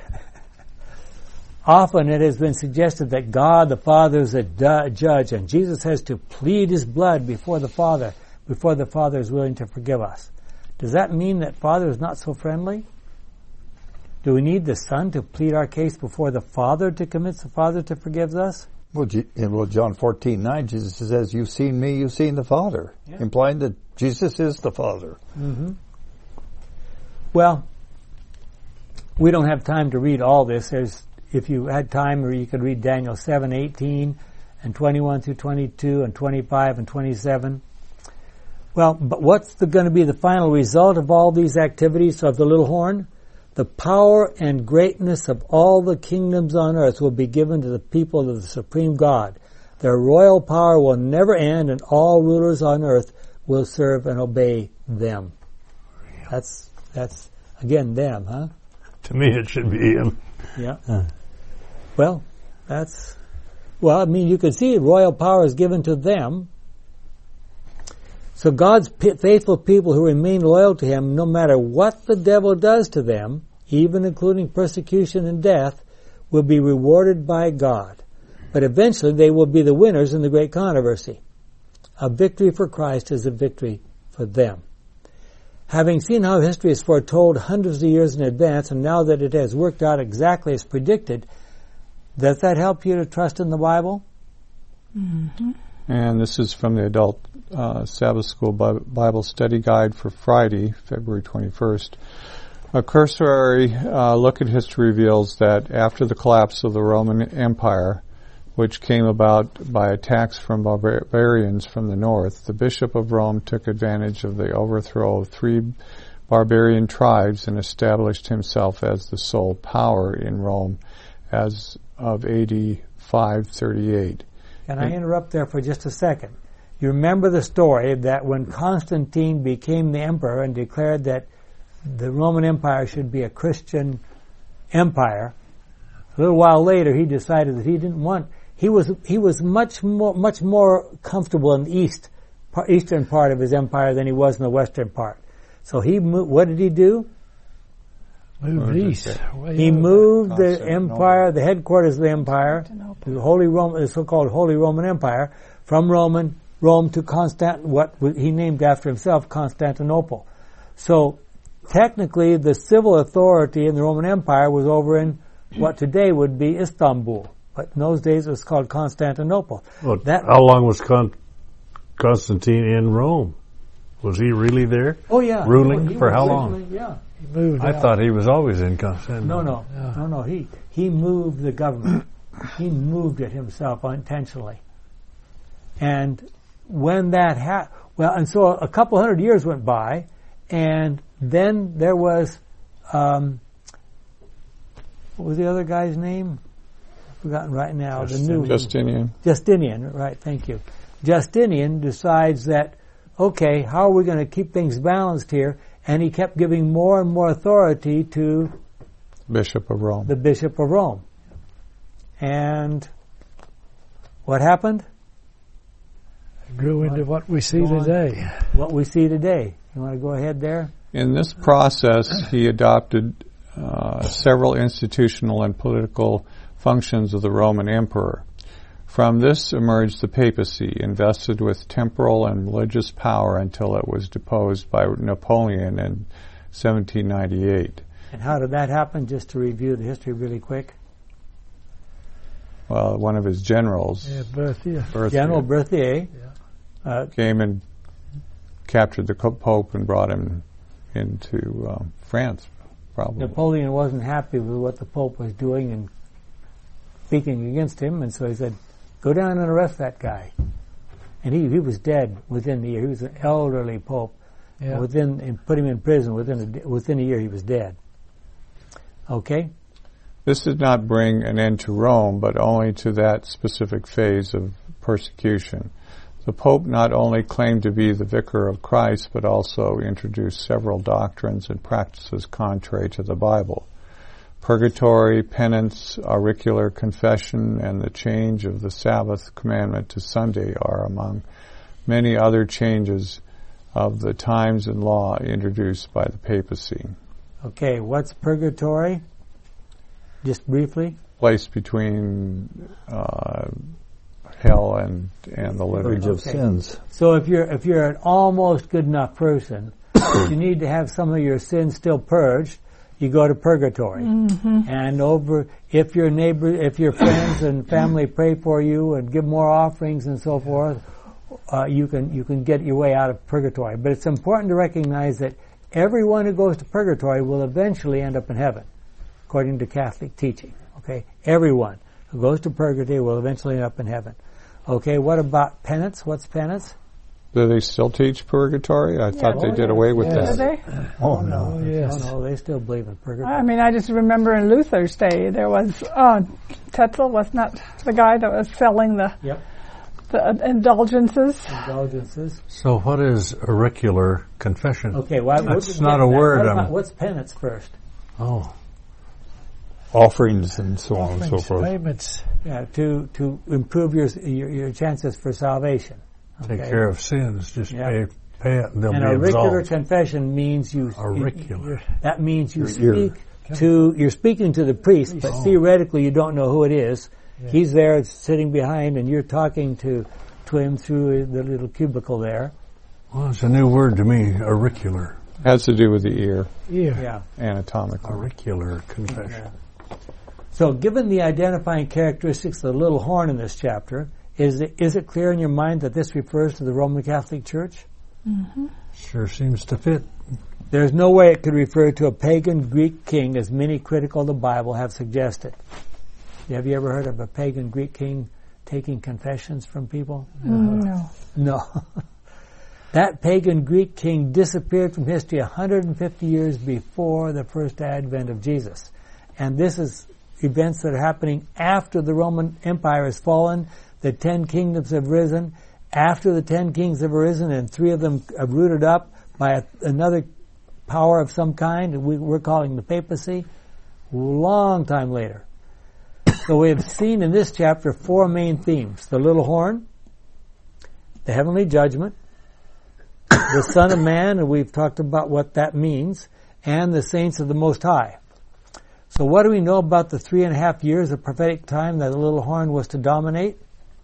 Often it has been suggested that God the Father is a du- judge and Jesus has to plead his blood before the Father, before the Father is willing to forgive us. Does that mean that Father is not so friendly? Do we need the Son to plead our case before the Father to convince the Father to forgive us? Well, in well, John fourteen nine, Jesus says, "You've seen me, you've seen the Father," yeah. Implying that Jesus is the Father. Mm-hmm. Well, we don't have time to read all this. There's, if you had time, or you could read Daniel seven eighteen and twenty-one through twenty-two and twenty-five and twenty-seven. Well, but what's going to be the final result of all these activities of the little horn? The power and greatness of all the kingdoms on earth will be given to the people of the supreme God. Their royal power will never end, and all rulers on earth will serve and obey them. That's, that's again, them, huh? To me, it should be him. Yeah. Uh. Well, that's, well, I mean, you can see royal power is given to them. So God's p- faithful people who remain loyal to Him, no matter what the devil does to them, even including persecution and death, will be rewarded by God. But eventually they will be the winners in the great controversy. A victory for Christ is a victory for them. Having seen how history is foretold hundreds of years in advance, and now that it has worked out exactly as predicted, does that help you to trust in the Bible? Mm-hmm. And this is from the Adult uh, Sabbath School Bible Study Guide for Friday, February twenty-first. A cursory uh, look at history reveals that after the collapse of the Roman Empire, which came about by attacks from barbarians from the north, the Bishop of Rome took advantage of the overthrow of three barbarian tribes and established himself as the sole power in Rome as of A D five thirty-eight. Can I interrupt there for just a second? You remember the story that when Constantine became the emperor and declared that the Roman Empire should be a Christian empire, a little while later he decided that he didn't want, he was he was much more much more comfortable in the east eastern part of his empire than he was in the western part. So he moved, what did he do? Moved east. He moved the empire, the headquarters of the empire, the Holy Roman, the so-called Holy Roman Empire, from Roman Rome to Constant, what he named after himself, Constantinople. So technically, the civil authority in the Roman Empire was over in what today would be Istanbul, but in those days it was called Constantinople. Well, that, how long was Con- Constantine in Rome? Was he really there? Oh yeah, ruling he for was how long? Really, yeah. He moved I out. thought he was always in Constantinople. No, no, Yeah. no, no. He he moved the government. He moved it himself intentionally. And when that happened, well, and so a couple hundred years went by, and then there was, um, what was the other guy's name? I've forgotten right now. Justinian. The new Justinian. Justinian, right? Thank you. Justinian decides that, okay, how are we going to keep things balanced here? And he kept giving more and more authority to Bishop of Rome. the Bishop of Rome. And what happened? Grew into what we see Go on. today. What we see today. You want to go ahead there? In this process, he adopted uh, several institutional and political functions of the Roman emperor. From this emerged the papacy, invested with temporal and religious power until it was deposed by Napoleon in seventeen ninety-eight. And how did that happen? Just to review the history really quick. Well, one of his generals, Yeah, Berthier. Berthier, General Berthier uh, came and captured the Pope and brought him into um, France, probably. Napoleon wasn't happy with what the Pope was doing and speaking against him, and so he said, go down and arrest that guy. And he, he was dead within the year. He was an elderly Pope. Yeah. Within, and put him in prison. Within a, within a year, he was dead. Okay? This did not bring an end to Rome, but only to that specific phase of persecution. The Pope not only claimed to be the vicar of Christ, but also introduced several doctrines and practices contrary to the Bible. Purgatory, penance, auricular confession, and the change of the Sabbath commandment to Sunday are among many other changes of the times and law introduced by the papacy. Okay, what's purgatory? Just briefly. Place between uh, hell and and the living. Purge of Okay. sins. So if you're if you're an almost good enough person, you need to have some of your sins still purged. You go to purgatory, Mm-hmm. and over if your neighbor, if your friends and family pray for you and give more offerings and so forth, uh, you can you can get your way out of purgatory. But it's important to recognize that everyone who goes to purgatory will eventually end up in heaven, according to Catholic teaching. Okay, everyone who goes to purgatory will eventually end up in heaven. Okay, what about penance? What's penance? Do they still teach purgatory? I thought they oh, did yeah. away with Yeah. Do that. they? Oh, no. Oh, yes. No, no, they still believe in purgatory. I mean, I just remember in Luther's day, there was, uh, Tetzel was not the guy that was selling the, Yep. the indulgences. Indulgences. So what is auricular confession? Okay, why, That's what's, not a word, What um, about, what's penance first? Oh, Offerings and so on and so Offerings, forth. payments. Yeah, to to improve your your, your chances for salvation. take Okay? care of sins. Just Yeah. pay, pay it and they'll And be auricular absolved. confession means you. Auricular. you- that means you Your ear. speak to. You're speaking to the priest, but Oh. theoretically you don't know who it is. Yeah. He's there sitting behind, and you're talking to to him through the little cubicle there. Well, it's a new word to me, auricular. Has to do with the ear, Ear. Yeah. anatomically. Auricular confession. So, given the identifying characteristics of the little horn in this chapter, is it, is it clear in your mind that this refers to the Roman Catholic Church? Sure seems to fit. There's no way it could refer to a pagan Greek king, as many critical of the Bible have suggested. Have you ever heard of a pagan Greek king taking confessions from people? Mm, no. No. That pagan Greek king disappeared from history one hundred fifty years before the first advent of Jesus. And this is events that are happening after the Roman Empire has fallen, the ten kingdoms have risen. After the ten kings have arisen and three of them are rooted up by a, another power of some kind, we, we're calling the papacy, long time later. So we have seen in this chapter four main themes: the little horn, the heavenly judgment, the Son of Man, and we've talked about what that means, and the saints of the Most High. So what do we know about the three and a half years of prophetic time that the little horn was to dominate?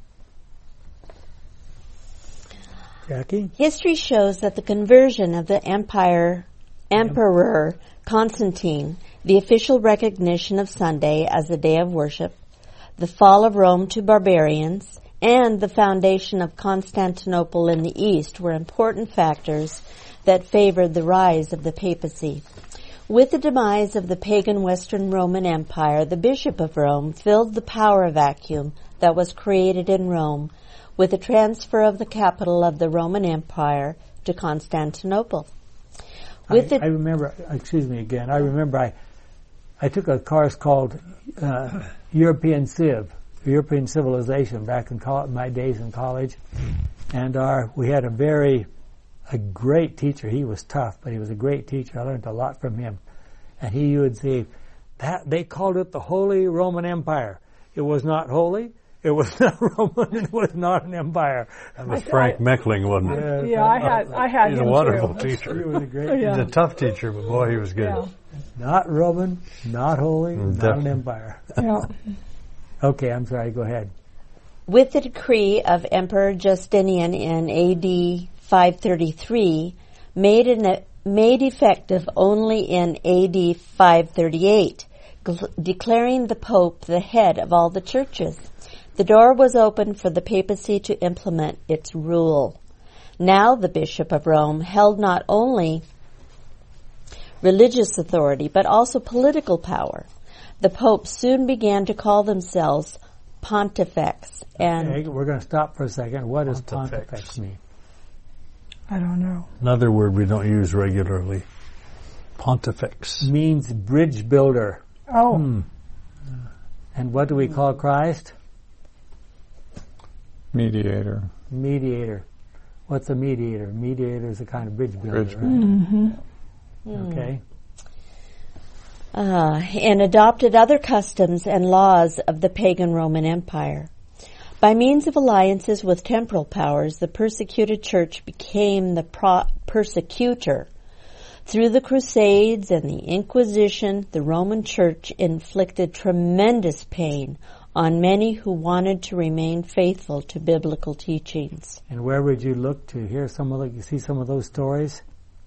Jackie? History shows that the conversion of the empire emperor Constantine, the official recognition of Sunday as a day of worship, the fall of Rome to barbarians, and the foundation of Constantinople in the east were important factors that favored the rise of the papacy. With the demise of the pagan Western Roman Empire, the Bishop of Rome filled the power vacuum that was created in Rome with the transfer of the capital of the Roman Empire to Constantinople. With I, the I remember, excuse me again, I remember I I took a course called uh, European Civ, European Civilization, back in col- my days in college. And our we had a very, a great teacher. He was tough, but he was a great teacher. I learned a lot from him. And he would say, that they called it the Holy Roman Empire. It was not holy. It was not Roman. It was not an empire. That was Frank Meckling, wasn't it? Uh, Yeah, I had, I had He's him a wonderful too. teacher. He was a great. Yeah. He's a tough teacher, but boy, he was good. Yeah. Not Roman, not holy, Mm, not an definitely. empire. Yeah. Okay, I'm sorry. Go ahead. With the decree of Emperor Justinian in A D five thirty-three, made, in, made effective only in A D five thirty-eight, gl- declaring the Pope the head of all the churches, the door was open for the papacy to implement its rule. Now the Bishop of Rome held not only religious authority, but also political power. The popes soon began to call themselves pontifex, and Okay, we're going to stop for a second. What does Pontifex. pontifex mean? I don't know. Another word we don't use regularly. Pontifex. Means bridge builder. Oh, Hmm. And what do we call Christ? Mediator. Mediator. What's a mediator? Mediator is a kind of bridge builder, Bridge right? Hmm. Okay. uh, and adopted other customs and laws of the pagan Roman Empire. By means of alliances with temporal powers, the persecuted church became the pro- persecutor. Through the Crusades and the Inquisition, the Roman Church inflicted tremendous pain on many who wanted to remain faithful to biblical teachings. And where would you look to hear some of the, see some of those stories?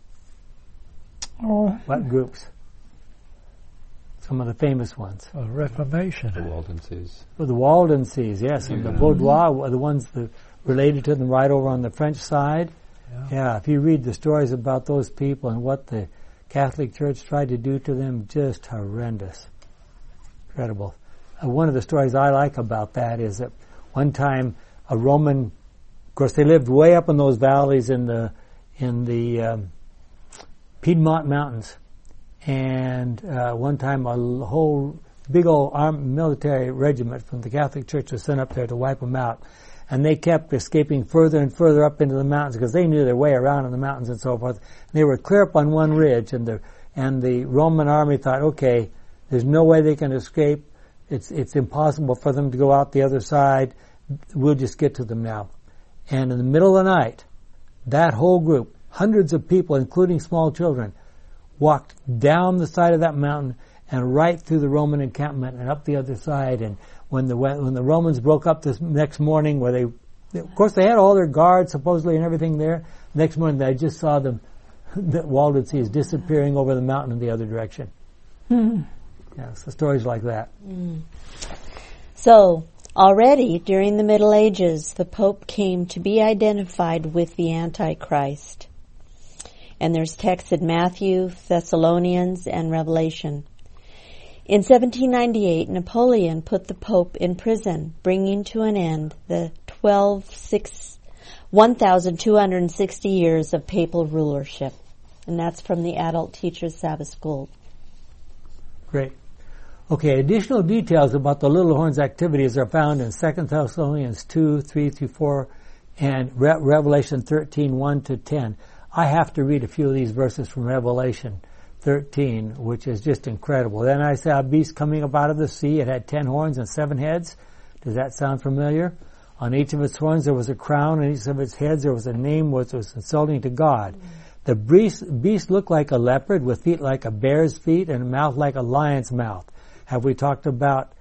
oh, What groups? Some of the famous ones. Oh, Reformation. The Waldenses. Well, the Waldenses, yes, and the Vaudois were the ones that related to them right over on the French side. Yeah. Yeah, if you read the stories about those people and what the Catholic Church tried to do to them, just horrendous. Incredible. Uh, one of the stories I like about that is that one time a Roman course, they lived way up in those valleys in the in the um, Piedmont Mountains. And uh, one time a whole big old armed military regiment from the Catholic Church was sent up there to wipe them out. And they kept escaping further and further up into the mountains because they knew their way around in the mountains and so forth. And they were clear up on one ridge, and the and the Roman army thought, okay, there's no way they can escape. It's it's impossible for them to go out the other side. We'll just get to them now. And in the middle of the night, that whole group, hundreds of people, including small children, walked down the side of that mountain and right through the Roman encampment and up the other side. And when the when the Romans broke up this next morning, where they, of course, they had all their guards supposedly and everything there. Next morning, they just saw them, the Waldenses disappearing over the mountain in the other direction. Hmm. Yeah, so stories like that. Mm. So, already during the Middle Ages, the Pope came to be identified with the Antichrist. And there's texts in Matthew, Thessalonians, and Revelation. In seventeen ninety-eight, Napoleon put the Pope in prison, bringing to an end the one thousand two hundred sixty years of papal rulership. And that's from the Adult Teachers Sabbath School. Great. Okay, additional details about the little horn's activities are found in Second Thessalonians two, three through four, and Re- Revelation thirteen, one to ten. I have to read a few of these verses from Revelation thirteen, which is just incredible. Then I saw a beast coming up out of the sea. It had ten horns and seven heads. Does that sound familiar? On each of its horns there was a crown, and each of its heads there was a name which was insulting to God. Mm-hmm. The beast, beast looked like a leopard with feet like a bear's feet and a mouth like a lion's mouth. Have we talked about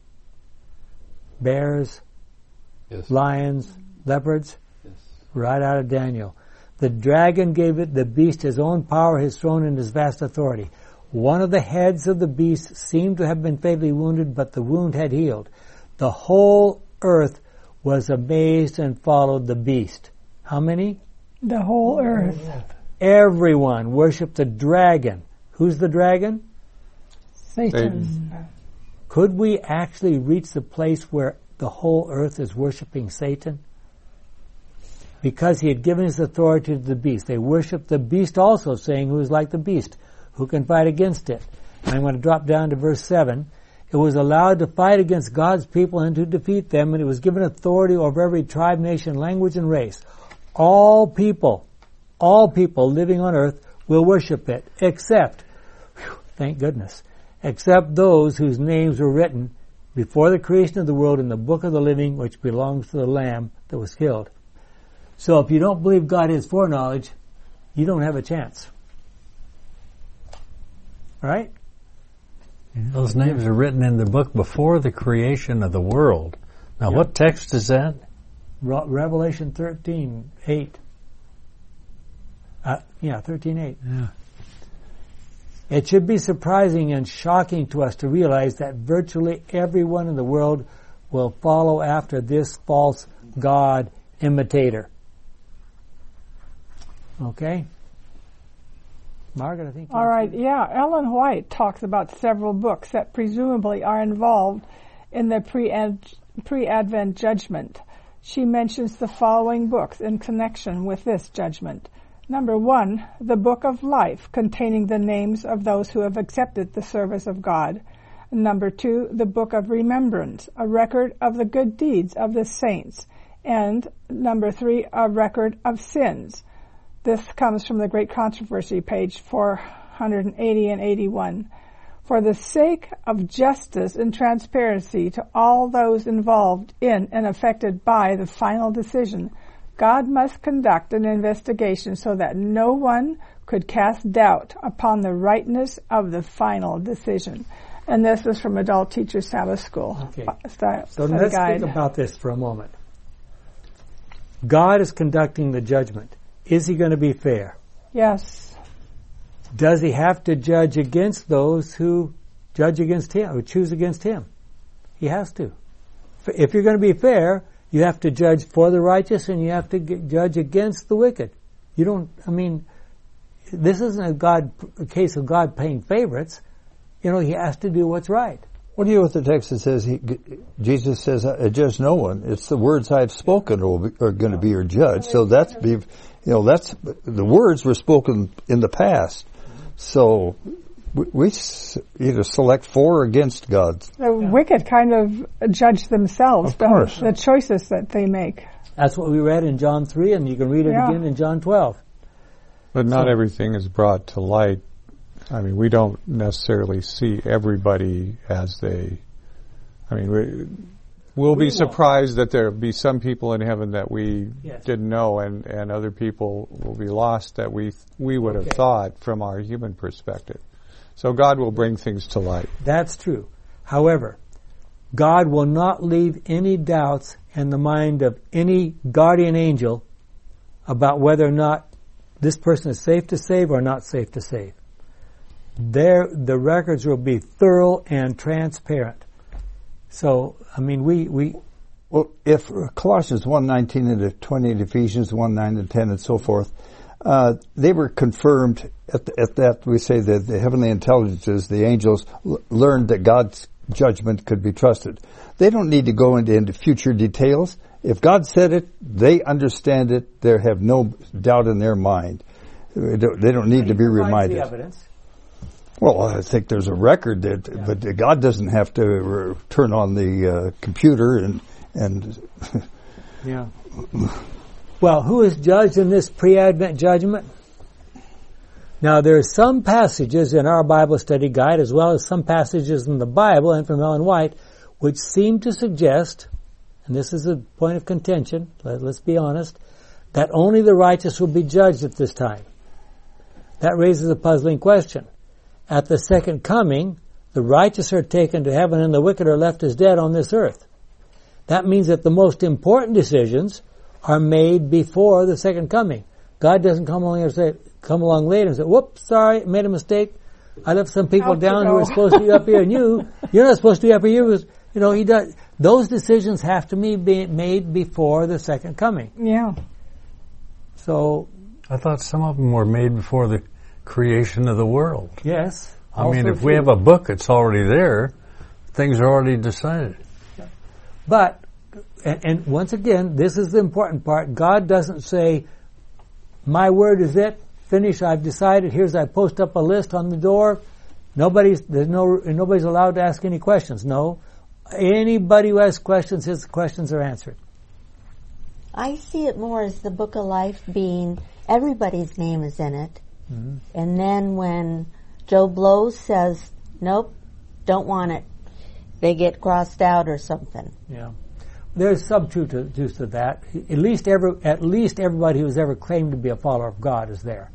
bears, yes. lions, leopards? Yes. Right out of Daniel. The dragon gave it, the beast, his own power, his throne, and his vast authority. One of the heads of the beast seemed to have been fatally wounded, but the wound had healed. The whole earth was amazed and followed the beast. How many? The whole earth. Everyone worshipped the dragon. Who's the dragon? Satan. Could we actually reach the place where the whole earth is worshiping Satan? Because he had given his authority to the beast. They worshiped the beast also, saying, who is like the beast? Who can fight against it? And I'm going to drop down to verse seven. It was allowed to fight against God's people and to defeat them, and it was given authority over every tribe, nation, language, and race. All people, all people living on earth will worship it, except, whew, thank goodness, except those whose names were written before the creation of the world in the book of the living, which belongs to the Lamb that was killed. So if you don't believe God is foreknowledge, you don't have a chance. Right? Those names are written in the book before the creation of the world. Now, Yep. what text is that? Re- Revelation thirteen, eight. Uh, yeah, thirteen, eight. Yeah. It should be surprising and shocking to us to realize that virtually everyone in the world will follow after this false God imitator. Okay? Margaret, I think. All right, yeah. Ellen White talks about several books that presumably are involved in the pre-ad- pre-Advent judgment. She mentions the following books in connection with this judgment. Number one, the Book of Life, containing the names of those who have accepted the service of God. Number two, the Book of Remembrance, a record of the good deeds of the saints. And number three, a record of sins. This comes from the Great Controversy, page four eighty and eighty-one. For the sake of justice and transparency to all those involved in and affected by the final decision, God must conduct an investigation so that no one could cast doubt upon the rightness of the final decision. And this is from Adult Teachers Sabbath School. Okay. Style, So let's guide. think about this for a moment. God is conducting the judgment. Is he going to be fair? Yes. Does he have to judge against those who judge against him, who choose against him? He has to. If you're going to be fair, you have to judge for the righteous and you have to g- judge against the wicked. You don't, I mean, this isn't a God, a case of God paying favorites. You know, he has to do what's right. What do you do with the text that says, he, Jesus says, I judge no one. It's the words I've spoken are, are going to be your judge. So that's, be, you know, that's, the words were spoken in the past. So we, we either select for or against God. The yeah. wicked kind of judge themselves, of course. The, the choices that they make. That's what we read in John three, and you can read it yeah. again in John twelve. But not so, everything is brought to light. I mean, we don't necessarily see everybody as they, I mean, we, we'll we be surprised that there'll be some people in heaven that we yes. didn't know, and, and other people will be lost that we we would okay. have thought from our human perspective. So God will bring things to light. That's true. However, God will not leave any doubts in the mind of any guardian angel about whether or not this person is safe to save or not safe to save. There, the records will be thorough and transparent. So, I mean, we, we... Well, if Colossians one nineteen and twenty and Ephesians one nine and ten and so forth, uh, they were confirmed at, the, at that, we say that the heavenly intelligences, the angels, l- learned that God's judgment could be trusted. They don't need to go into, into future details. If God said it, they understand it. They have no doubt in their mind. They don't, they don't need to be reminded. The evidence. Well, I think there's a record that, yeah. but God doesn't have to uh, turn on the uh, computer and and. yeah. Well, who is judged in this pre-Advent judgment? Now, there are some passages in our Bible study guide, as well as some passages in the Bible and from Ellen White, which seem to suggest, and this is a point of contention, let, let's be honest, that only the righteous will be judged at this time. That raises a puzzling question. At the second coming, the righteous are taken to heaven and the wicked are left as dead on this earth. That means that the most important decisions are made before the second coming. God doesn't come along and say, come along later and say, whoops, sorry, made a mistake. I left some people Out down who were supposed to be up here, and you, you're not supposed to be up here. You know, he does. Those decisions have to be made before the second coming. Yeah. So. I thought some of them were made before the creation of the world. Yes. I mean, if true. we have a book that's already there, things are already decided. But, and, and once again, this is the important part. God doesn't say, my word is it, finish, I've decided, here's, I post up a list on the door. Nobody's, there's no, nobody's allowed to ask any questions. No. Anybody who asks questions, his questions are answered. I see it more as the book of life being, everybody's name is in it. Mm-hmm. And then when Joe Blow says, nope, don't want it, they get crossed out or something. Yeah. There's some truth to, truth to that. At least every, at least everybody who's ever claimed to be a follower of God is there.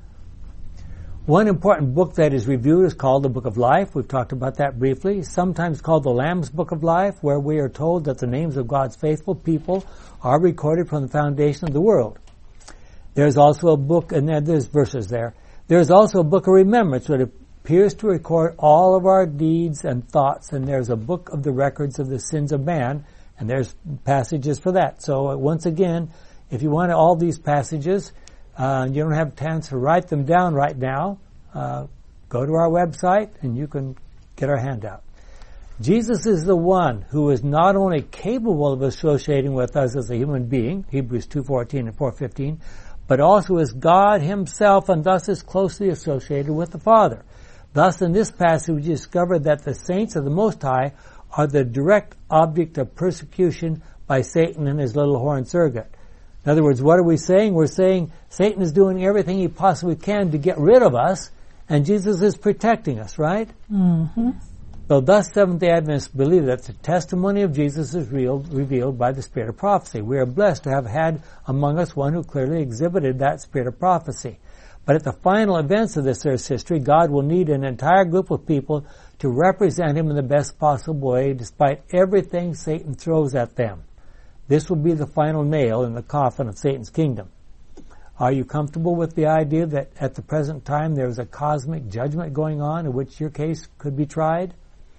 One important book that is reviewed is called the Book of Life. We've talked about that briefly. Sometimes called the Lamb's Book of Life, where we are told that the names of God's faithful people are recorded from the foundation of the world. There's also a book, and there's verses there. There's also a book of remembrance that appears to record all of our deeds and thoughts, and there's a book of the records of the sins of man, and there's passages for that. So uh, once again, if you want all these passages, uh, you don't have a chance to write them down right now, uh, go to our website and you can get our handout. Jesus is the one who is not only capable of associating with us as a human being, Hebrews two fourteen and four fifteen, but also is God himself and thus is closely associated with the Father. Thus, in this passage, we discover that the saints of the Most High are the direct object of persecution by Satan and his little horn surrogate. In other words, what are we saying? We're saying Satan is doing everything he possibly can to get rid of us, and Jesus is protecting us, right? Mm-hmm. So thus Seventh-day Adventists believe that the testimony of Jesus is real, revealed by the spirit of prophecy. We are blessed to have had among us one who clearly exhibited that spirit of prophecy. But at the final events of this earth's history, God will need an entire group of people to represent him in the best possible way, despite everything Satan throws at them. This will be the final nail in the coffin of Satan's kingdom. Are you comfortable with the idea that at the present time there is a cosmic judgment going on in which your case could be tried?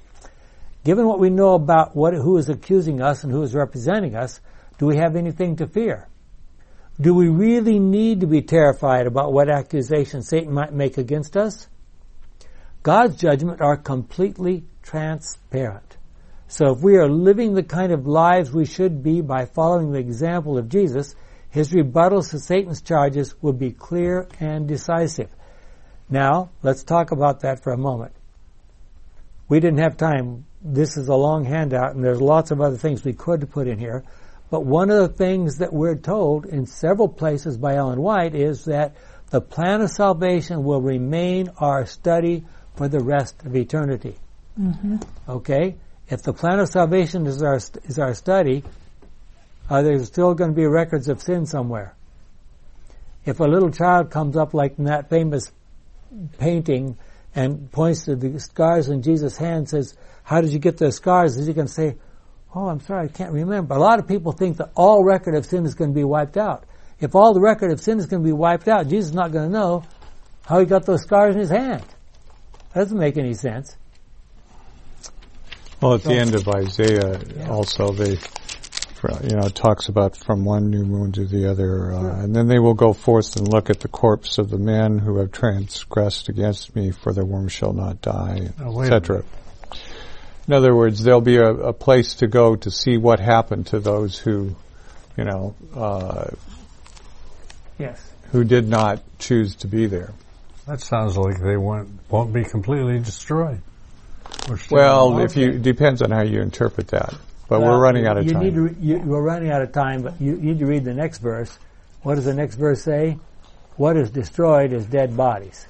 Given what we know about what, who is accusing us and who is representing us, do we have anything to fear? Do we really need to be terrified about what accusations Satan might make against us? God's judgment are completely transparent. So if we are living the kind of lives we should be by following the example of Jesus, his rebuttals to Satan's charges will be clear and decisive. Now, let's talk about that for a moment. We didn't have time. This is a long handout, and there's lots of other things we could put in here. But one of the things that we're told in several places by Ellen White is that the plan of salvation will remain our study for the rest of eternity. Mm-hmm. Okay? If the plan of salvation is our is our study, uh, there's still going to be records of sin somewhere. If a little child comes up like in that famous painting and points to the scars in Jesus' hand and says, "How did you get those scars?" Is he going to say, "Oh, I'm sorry, I can't remember"? A lot of people think that all record of sin is going to be wiped out. If all the record of sin is going to be wiped out, Jesus is not going to know how he got those scars in his hand. That doesn't make any sense. Well, at the end of Isaiah, yeah. also they, you know, it talks about from one new moon to the other, uh, sure. and then they will go forth and look at the corpse of the men who have transgressed against me, for the worm shall not die, oh, et cetera. In other words, there'll be a, a place to go to see what happened to those who, you know, uh, yes, who did not choose to be there. That sounds like they won't won't be completely destroyed. Well, if you depends on how you interpret that. But well, we're running out of you time. Need to re- you, we're running out of time, but you, you need to read the next verse. What does the next verse say? What is destroyed is dead bodies.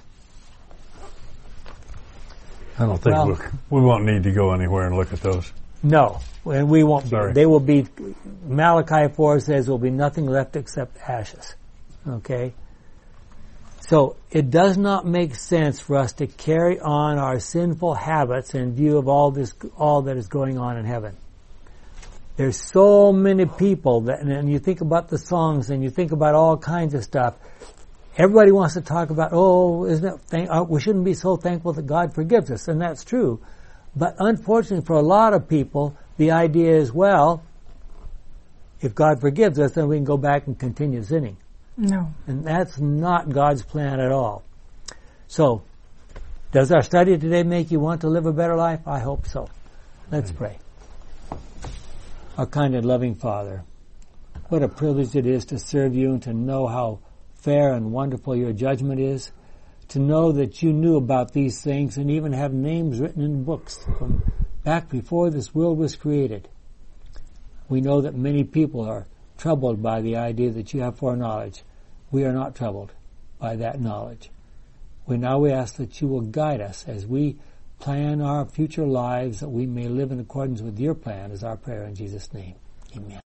I don't think well, we'll, we won't need to go anywhere and look at those. No, and we won't. Sorry. Be. They will be. Malachi four says there will be nothing left except ashes. Okay. So it does not make sense for us to carry on our sinful habits in view of all this, all that is going on in heaven. There's so many people that, and you think about the songs and you think about all kinds of stuff. Everybody wants to talk about, oh, isn't it, thank, uh, we shouldn't be so thankful that God forgives us, and that's true. But unfortunately for a lot of people, the idea is, well, if God forgives us, then we can go back and continue sinning. No. And that's not God's plan at all. So, does our study today make you want to live a better life? I hope so. Let's pray. Our kind and loving Father, what a privilege it is to serve you and to know how fair and wonderful your judgment is, to know that you knew about these things and even have names written in books from back before this world was created. We know that many people are troubled by the idea that you have foreknowledge. We are not troubled by that knowledge. We now we ask that you will guide us as we plan our future lives, that we may live in accordance with your plan, is our prayer in Jesus' name. Amen.